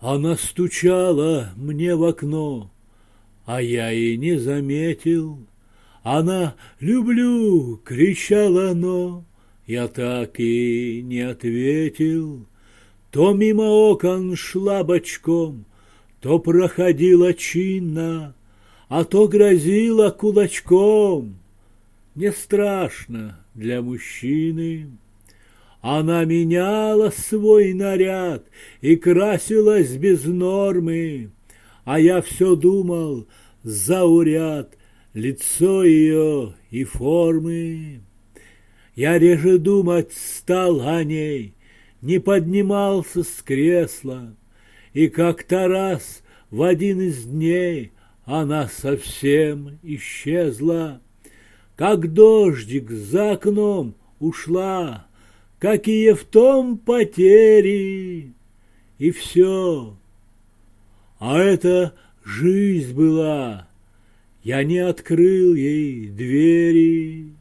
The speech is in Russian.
Она стучала мне в окно, а я и не заметил. Она «люблю» кричала, но я так и не ответил. То мимо окон шла бочком, то проходила чинно, а то грозила кулачком. Не страшно для мужчины. Она меняла свой наряд и красилась без нормы, а я все думал, зауряд, лицо ее и формы. Я реже думать стал о ней, не поднимался с кресла, и как-то раз в один из дней она совсем исчезла. Как дождик за окном ушла, какие в том потери, и все. А это жизнь была, я не открыл ей двери.